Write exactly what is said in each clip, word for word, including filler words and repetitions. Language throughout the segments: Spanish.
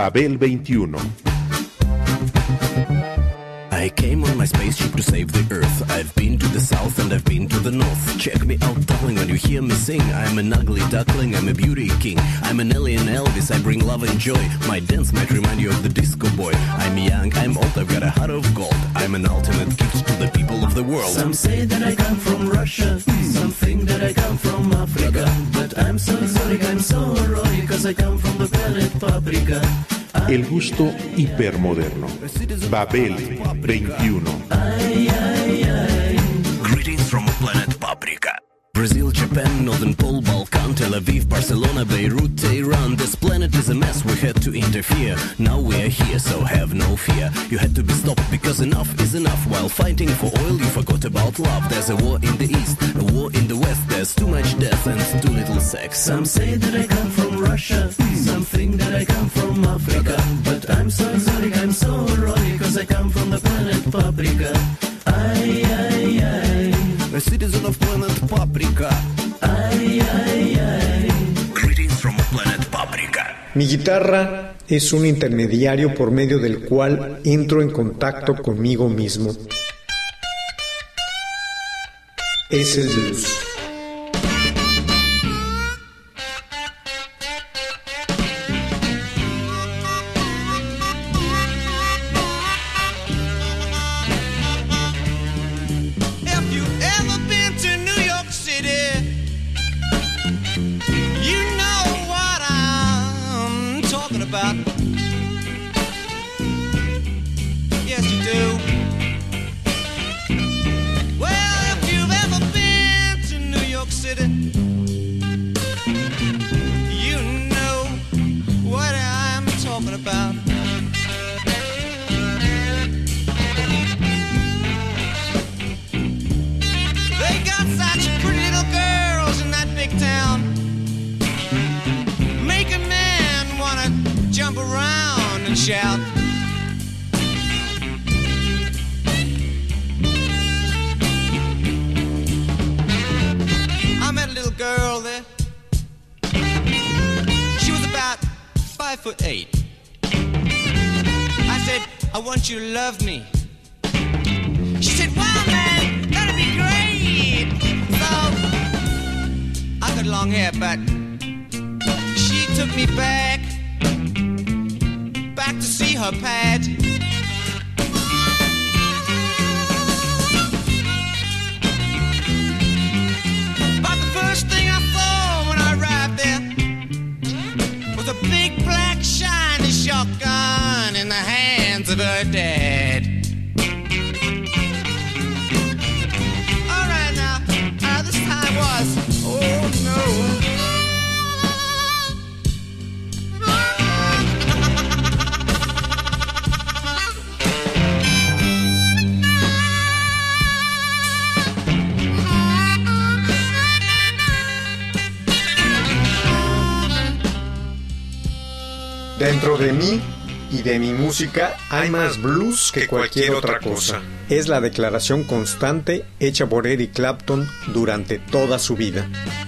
Babel veintiuno. I came on my spaceship to save the Earth. I've been to the south and I've been to the north. Check me out, darling, when you hear me sing. I'm an ugly duckling, I'm a beauty king. I'm an alien Elvis, I bring love and joy. My dance might remind you of the disco boy. I'm young, I'm old, I've got a heart of gold. I'm an ultimate gift to the people of the world. Some say that I come from Russia, some think that I come from Africa. But I'm so exotic, I'm so erotic, cause I come from the planet Paprika. El gusto hipermoderno. Babel veintiuno. Ay, ay, ay. Greetings from planet Paprika. Brazil, Japan, Northern Pole, Balkan, Tel Aviv, Barcelona, Beirut, Tehran. This planet is a mess, we had to interfere. Now we are here, so have no fear. You had to be stopped because enough is enough. While fighting for oil, you forgot about love. There's a war in the east, a war in the west. There's too much death and too little sex. Some say that I come from Russia, some think that I come from Africa. But I'm so exotic, I'm so erotic, cause I come from the planet Paprika. Ay, ay, ay. A citizen of planet Paprika. Ay, ay, ay. Greetings from planet Paprika. Mi guitarra es un intermediario por medio del cual entro en contacto conmigo mismo. Es el blues. Shout. I met a little girl there. She was about five foot eight. I said, I want you to love me. She said, wow, man, that'd be great. So I got long hair, but she took me back. Back to see her pad. But the first thing I saw when I arrived there was a big black shiny shotgun in the hands of her dad. All right now, uh, this time was, oh no. Dentro de mí y de mi música hay más blues que cualquier otra cosa. Es la declaración constante hecha por Eric Clapton durante toda su vida.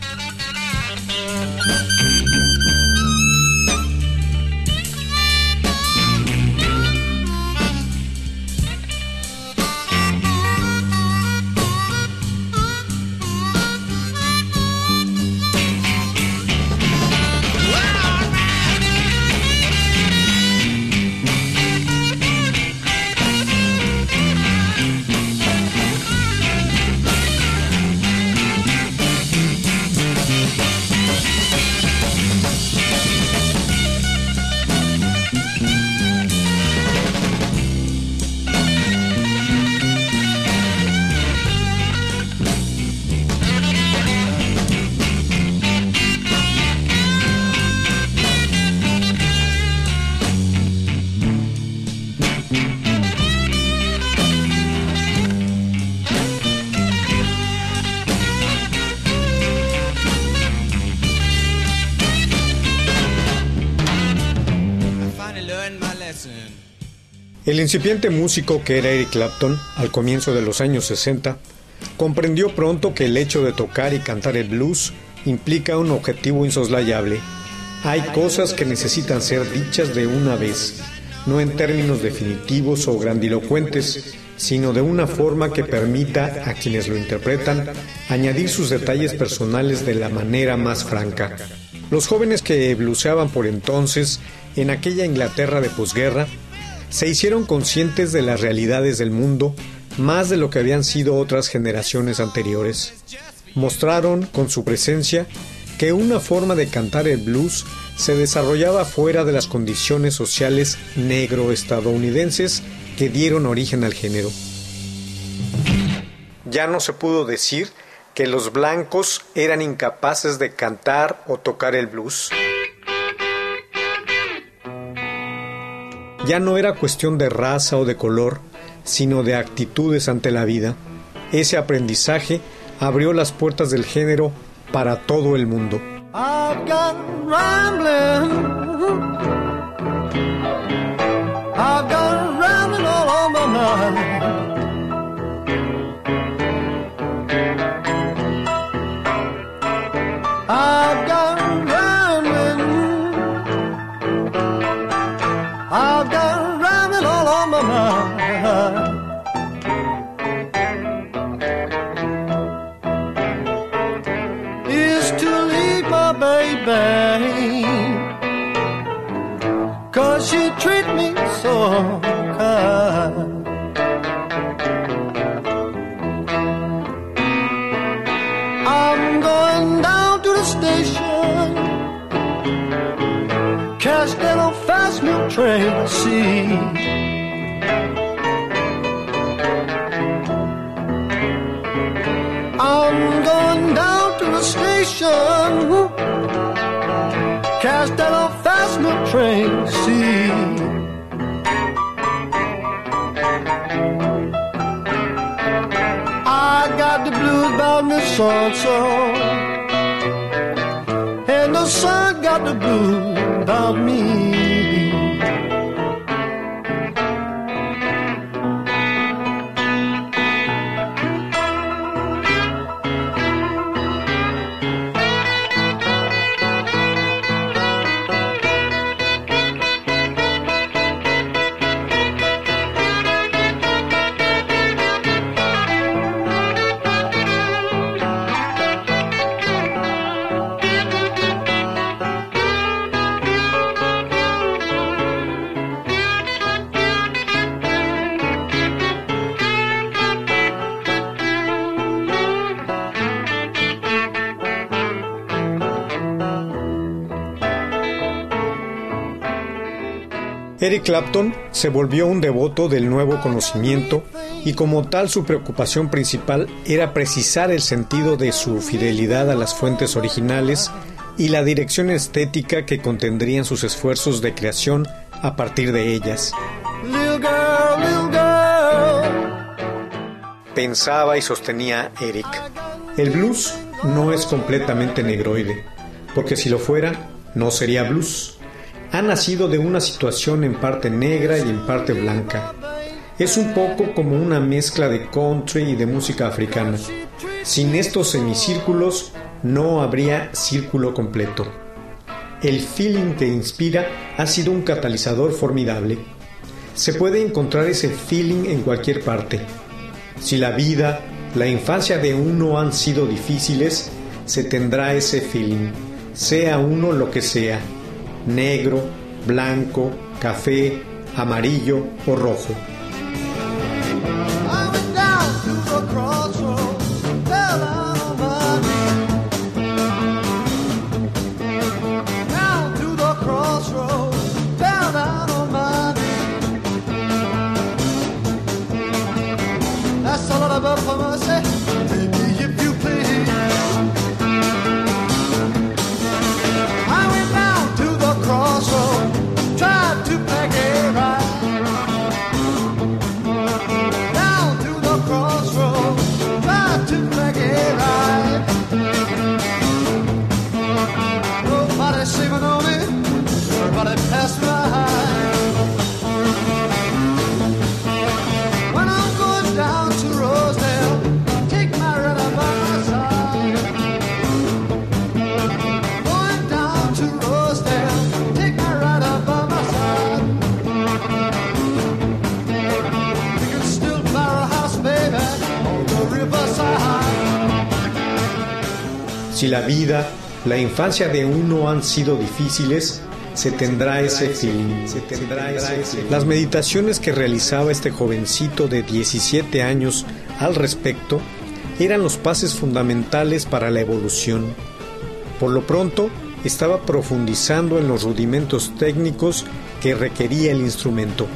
El incipiente músico que era Eric Clapton, al comienzo de los años sesenta, comprendió pronto que el hecho de tocar y cantar el blues implica un objetivo insoslayable: Hay cosas que necesitan ser dichas de una vez, no en términos definitivos o grandilocuentes, sino de una forma que permita a quienes lo interpretan añadir sus detalles personales de la manera más franca. Los jóvenes que bluseaban por entonces, en aquella Inglaterra de posguerra, se hicieron conscientes de las realidades del mundo más de lo que habían sido otras generaciones anteriores. Mostraron con su presencia que una forma de cantar el blues se desarrollaba fuera de las condiciones sociales negro-estadounidenses que dieron origen al género. Ya no se pudo decir que los blancos eran incapaces de cantar o tocar el blues. Ya no era cuestión de raza o de color, sino de actitudes ante la vida. Ese aprendizaje abrió las puertas del género para todo el mundo. I've got rambling, I've got rambling all on my mind. I've got rambling, I've got rambling all on my mind. Is to leave my baby, 'cause she treat me so kind. I'm going down to the station, catch that old fast milk train to see. I'm going down to the station, catch that old fast milk train to see. I got the blues about me so-and-so, and the sun got the blues about me. Eric Clapton se volvió un devoto del nuevo conocimiento y como tal su preocupación principal era precisar el sentido de su fidelidad a las fuentes originales y la dirección estética que contendrían sus esfuerzos de creación a partir de ellas. Little girl, little girl. Pensaba y sostenía Eric. El blues no es completamente negroide, porque si lo fuera, no sería blues. Ha nacido de una situación en parte negra y en parte blanca. Es un poco como una mezcla de country y de música africana. Sin estos semicírculos no habría círculo completo. El feeling que inspira ha sido un catalizador formidable. Se puede encontrar ese feeling en cualquier parte. Si la vida, la infancia de uno han sido difíciles, se tendrá ese feeling, sea uno lo que sea. Negro, blanco, café, amarillo o rojo. Si la vida, la infancia de uno han sido difíciles, se tendrá ese fin. Se tendrá ese fin. Las meditaciones que realizaba este jovencito de diecisiete años al respecto eran los pases fundamentales para la evolución. Por lo pronto, estaba profundizando en los rudimentos técnicos que requería el instrumento.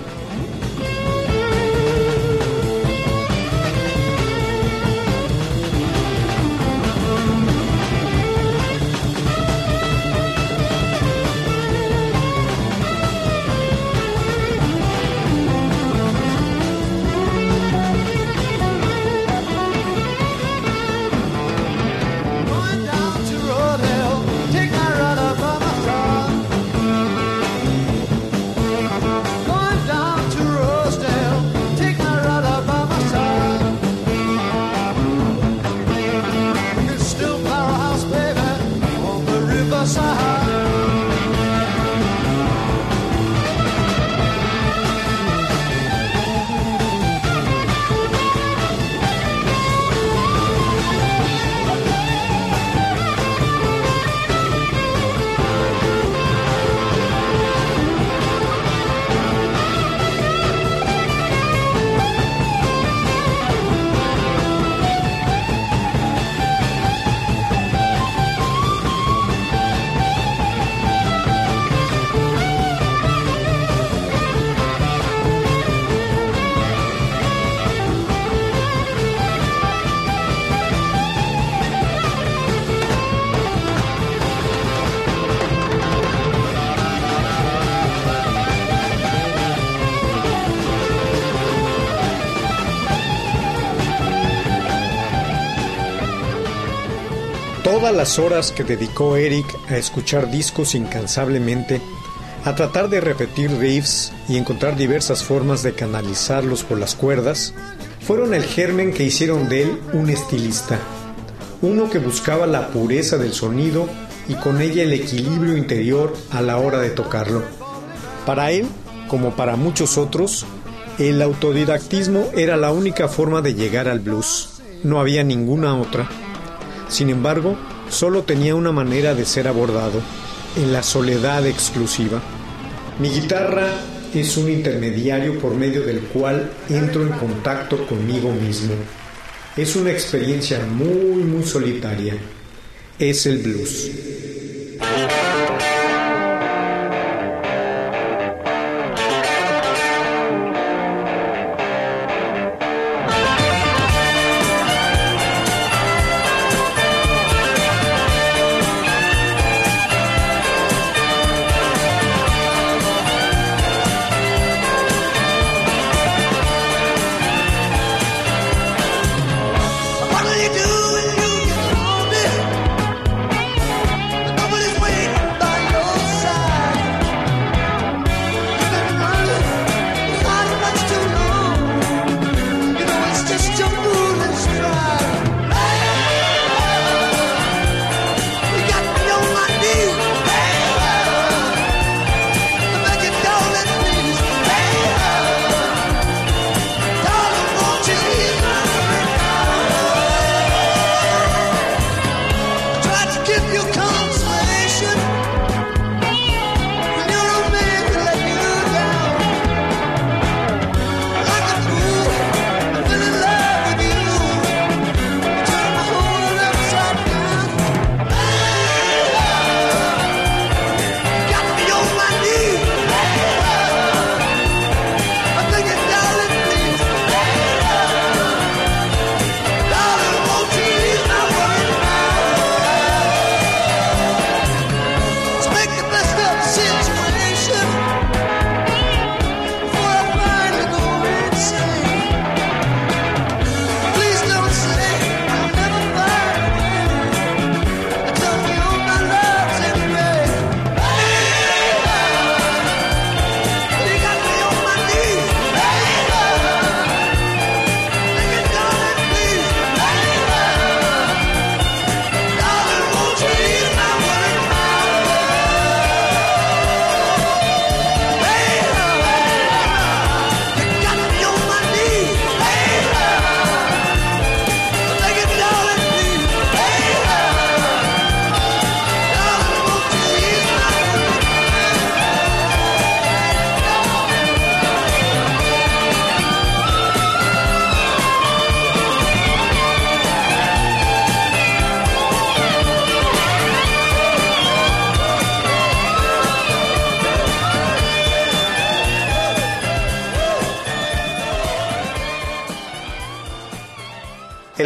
Todas las horas que dedicó Eric a escuchar discos incansablemente, a tratar de repetir riffs y encontrar diversas formas de canalizarlos por las cuerdas, fueron el germen que hicieron de él un estilista, uno que buscaba la pureza del sonido y con ella el equilibrio interior a la hora de tocarlo. Para él, como para muchos otros, el autodidactismo era la única forma de llegar al blues, no había ninguna otra. Sin embargo, solo tenía una manera de ser abordado, en la soledad exclusiva. Mi guitarra es un intermediario por medio del cual entro en contacto conmigo mismo. Es una experiencia muy, muy solitaria. Es el blues. What do you do when you get lonely? Nobody's waiting.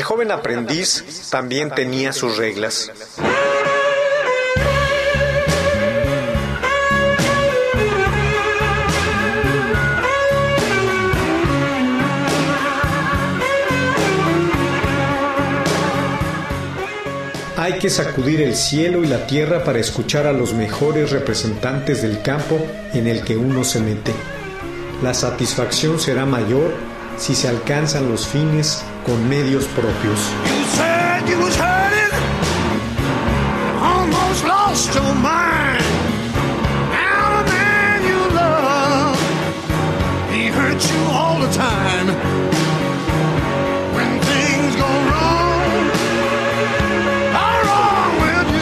El joven aprendiz también tenía sus reglas. Hay que sacudir el cielo y la tierra para escuchar a los mejores representantes del campo en el que uno se mete. La satisfacción será mayor si se alcanzan los fines con medios propios. You said you was hurting, almost lost your mind. Now the man you love, he hurts you all the time. When things go wrong, are wrong with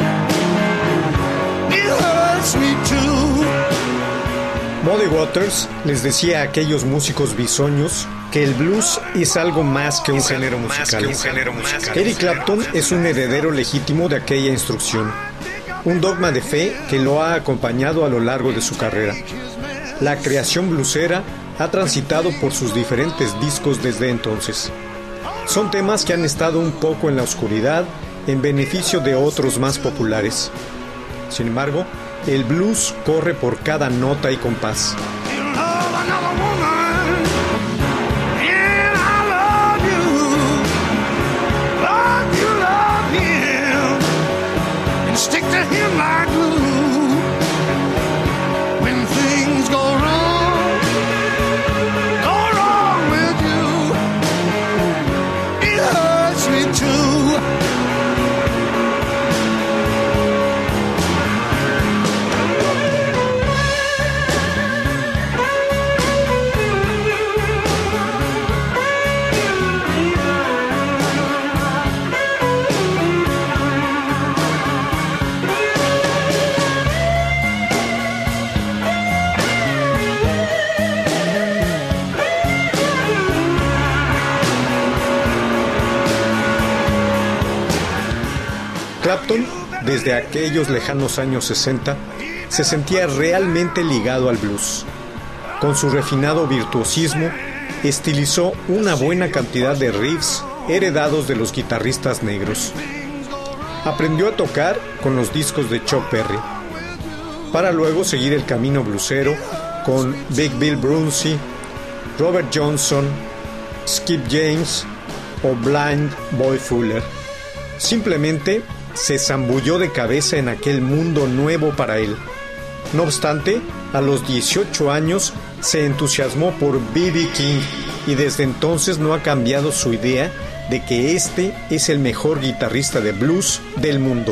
you, it hurts me too. Muddy Waters les decía a aquellos músicos bisoños que el blues es algo más que un género musical. Eric Clapton es un heredero legítimo de aquella instrucción, un dogma de fe que lo ha acompañado a lo largo de su carrera. La creación bluesera ha transitado por sus diferentes discos desde entonces. Son temas que han estado un poco en la oscuridad en beneficio de otros más populares. Sin embargo, el blues corre por cada nota y compás. Stick to him like glue. When things go wrong, go wrong with you, it hurts me too. Clapton, desde aquellos lejanos años sesenta, se sentía realmente ligado al blues. Con su refinado virtuosismo, estilizó una buena cantidad de riffs heredados de los guitarristas negros. Aprendió a tocar con los discos de Chuck Berry, para luego seguir el camino bluesero con Big Bill Brunsey, Robert Johnson, Skip James o Blind Boy Fuller. Simplemente se zambulló de cabeza en aquel mundo nuevo para él. No obstante, a los dieciocho años se entusiasmó por B B King y desde entonces no ha cambiado su idea de que este es el mejor guitarrista de blues del mundo.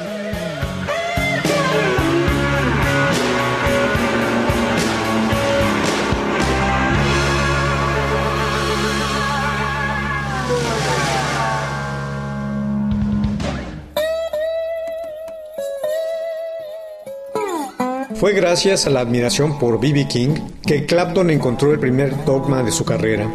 Fue gracias a la admiración por B B King que Clapton encontró el primer dogma de su carrera.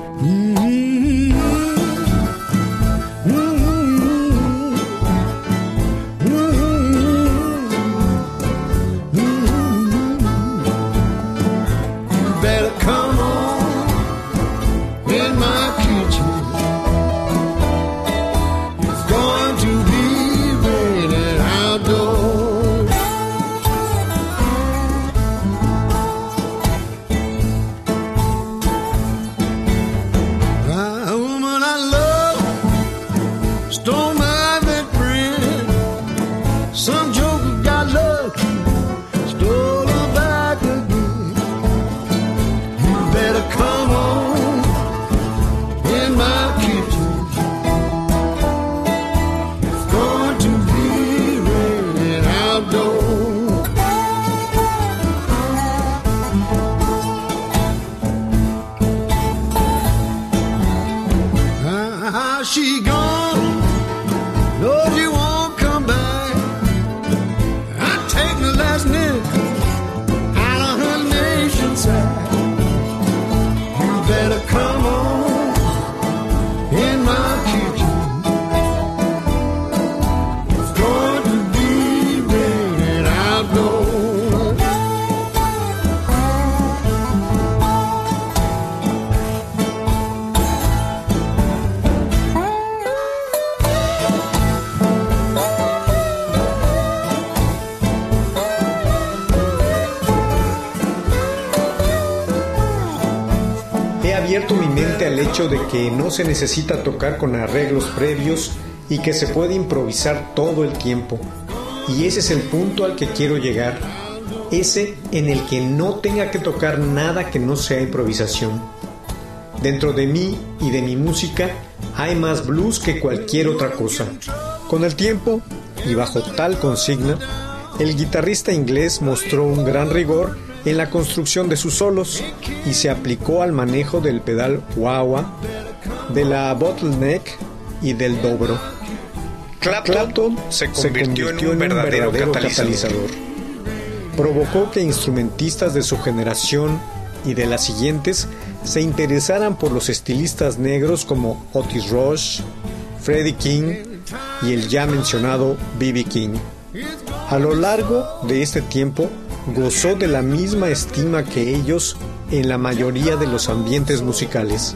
She gone, Lord, you won't come back. abierto mi mente al hecho de que no se necesita tocar con arreglos previos y que se puede improvisar todo el tiempo. Y ese es el punto al que quiero llegar, ese en el que no tenga que tocar nada que no sea improvisación. Dentro de mí y de mi música hay más blues que cualquier otra cosa. Con el tiempo, y bajo tal consigna, el guitarrista inglés mostró un gran rigor en la construcción de sus solos y se aplicó al manejo del pedal wah-wah, de la bottleneck y del dobro. Clapton, Clapton se convirtió, se convirtió en un, en un verdadero, verdadero catalizador. catalizador. Provocó que instrumentistas de su generación y de las siguientes se interesaran por los estilistas negros como Otis Rush, Freddie King y el ya mencionado B B King. A lo largo de este tiempo gozó de la misma estima que ellos en la mayoría de los ambientes musicales.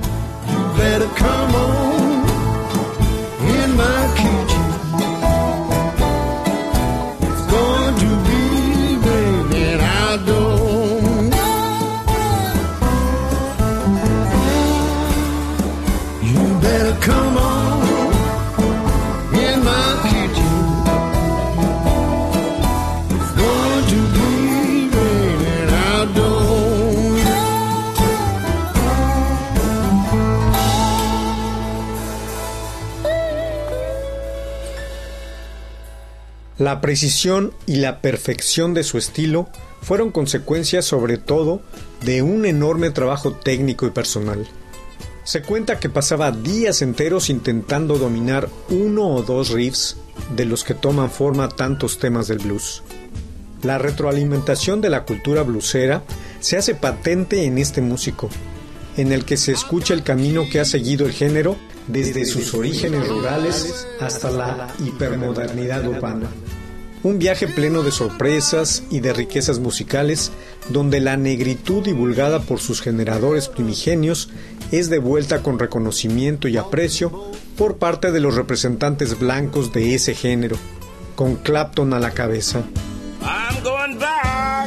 La precisión y la perfección de su estilo fueron consecuencias sobre todo de un enorme trabajo técnico y personal. Se cuenta que pasaba días enteros intentando dominar uno o dos riffs de los que toman forma tantos temas del blues. La retroalimentación de la cultura bluesera se hace patente en este músico, en el que se escucha el camino que ha seguido el género desde sus orígenes rurales hasta la hipermodernidad urbana. Un viaje pleno de sorpresas y de riquezas musicales, donde la negritud divulgada por sus generadores primigenios es devuelta con reconocimiento y aprecio por parte de los representantes blancos de ese género, con Clapton a la cabeza. I'm going back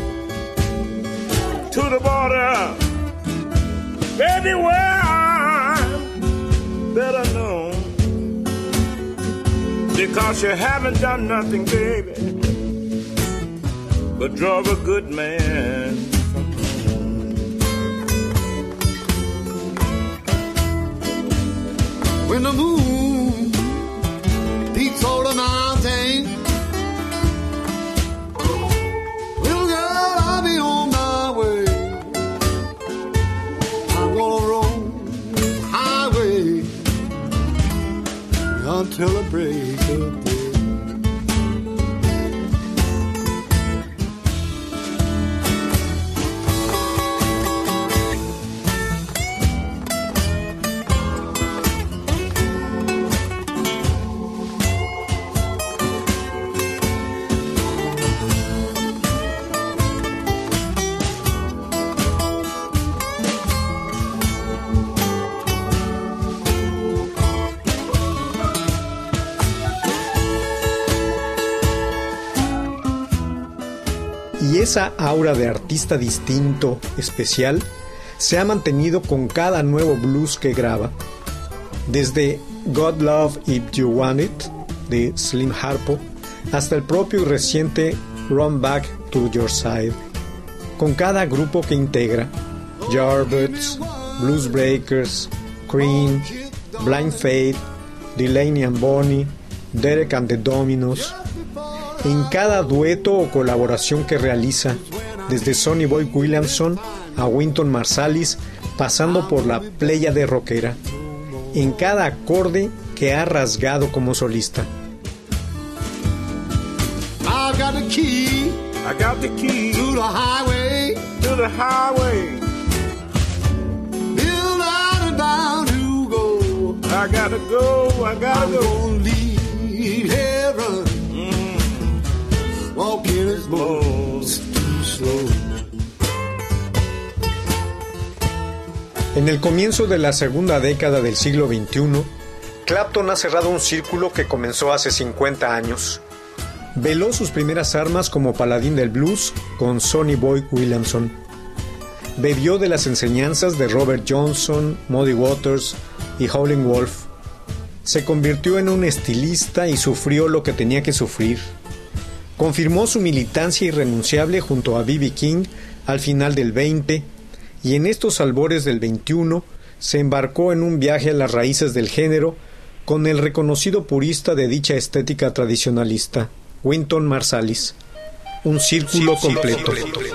to the border, everywhere I'm better known, because you haven't done nothing, baby, but drove a good man from home. When the moon peaks over the mountain, little girl, I'll be on my way. I'm gonna roll the highway until the break of day. Y esa aura de artista distinto, especial, se ha mantenido con cada nuevo blues que graba. Desde God Love If You Want It, de Slim Harpo, hasta el propio y reciente Run Back to Your Side. Con cada grupo que integra, Yardbirds, Blues Breakers, Cream, Blind Faith, Delaney and Bonnie, Derek and the Dominos. En cada dueto o colaboración que realiza, desde Sonny Boy Williamson a Wynton Marsalis, pasando por la pléyade rockera, en cada acorde que ha rasgado como solista. I got the key, I got the key to the highway, to the highway. Bill out and down to go. I gotta go, I gotta I'm go. gonna leave heaven, mm. walking as most too slow. En el comienzo de la segunda década del siglo veintiuno, Clapton ha cerrado un círculo que comenzó hace cincuenta años. Veló sus primeras armas como paladín del blues con Sonny Boy Williamson. bebió de las enseñanzas de Robert Johnson, Muddy Waters y Howlin' Wolf. Se convirtió en un estilista y sufrió lo que tenía que sufrir. Confirmó su militancia irrenunciable junto a B B King al final del veinte y en estos albores del veintiuno se embarcó en un viaje a las raíces del género con el reconocido purista de dicha estética tradicionalista, Wynton Marsalis. Un círculo sí, completo. Sí, completo.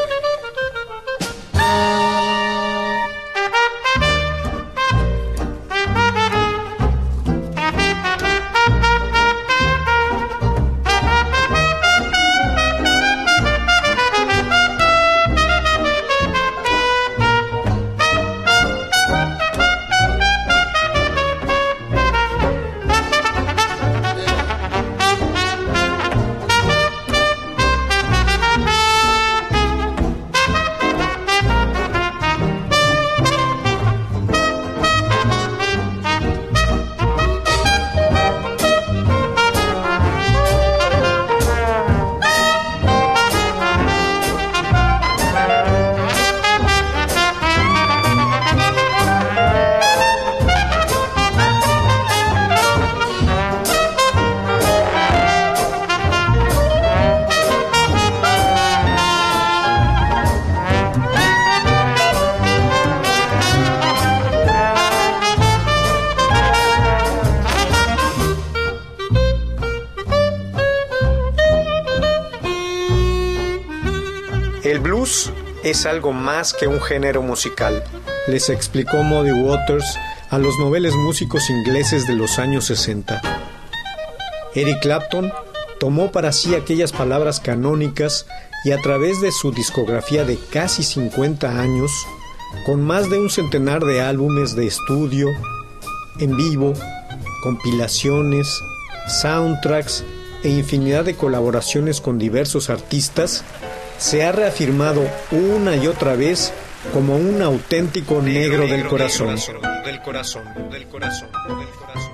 El blues es algo más que un género musical, les explicó Muddy Waters a los noveles músicos ingleses de los años sesenta. Eric Clapton tomó para sí aquellas palabras canónicas y a través de su discografía de casi cincuenta años, con más de un centenar de álbumes de estudio, en vivo, compilaciones, soundtracks e infinidad de colaboraciones con diversos artistas, se ha reafirmado una y otra vez como un auténtico negro, negro del corazón. Del corazón, del corazón, del corazón.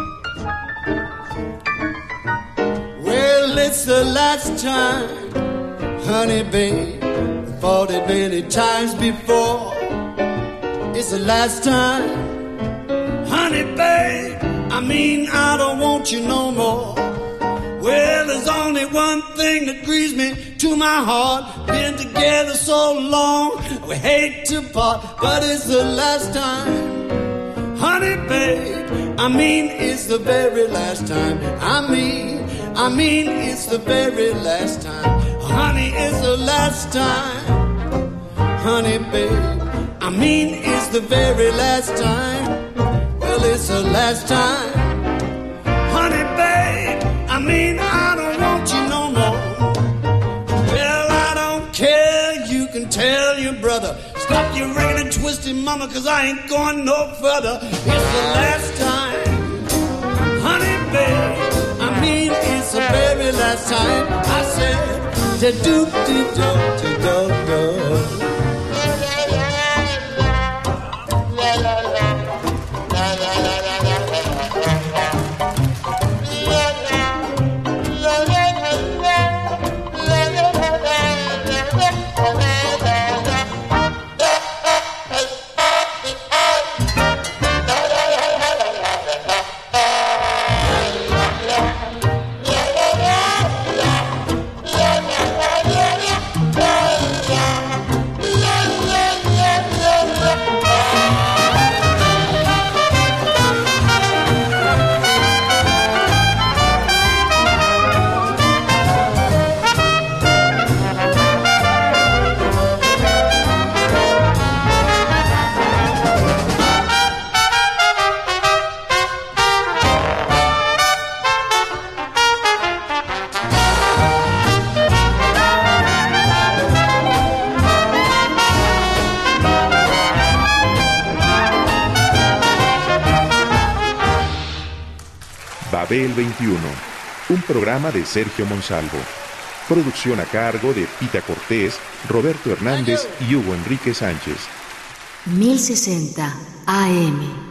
Well, it's the last time, honey babe, fought it many times before. It's the last time, honey babe, I mean I don't want you no more. Well, there's only one thing that grieves me to my heart. Been together so long, we hate to part, but it's the last time, honey babe. I mean, it's the very last time. I mean, I mean, it's the very last time. Honey, it's the last time, honey babe. I mean, it's the very last time. Well, it's the last time, honey babe. I mean, I don't want you no more. Well, I don't care, you can tell your brother. Stop your rigging and twisting, mama, cause I ain't going no further. It's the last time, honey, babe. I mean, it's the very last time. I said, da-do-dee-do-dee-do-do. Babel veintiuno, un programa de Sergio Monsalvo. Producción a cargo de Pita Cortés, Roberto Hernández y Hugo Enrique Sánchez. mil sesenta A M